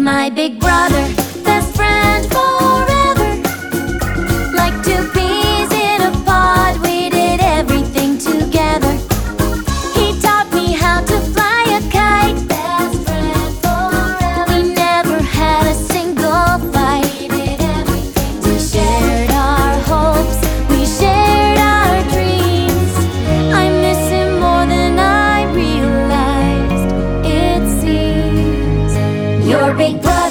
My big brother, best friend forever. Like two peas in a pod, we did everything together. He taught me how to fly a kite. Best friend forever. We never had a single fight. We did everything together. We shared our hopes, we shared our dreams. I miss him more than I realized, it seems. Your big brother